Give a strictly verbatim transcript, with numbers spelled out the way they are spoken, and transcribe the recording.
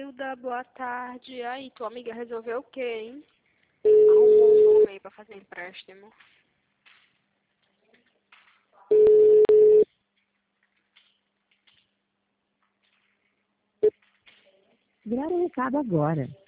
Hilda, boa tarde. E aí, tua amiga resolveu o quê, hein? Arrumou um nome aí pra fazer empréstimo. Grave o recado agora.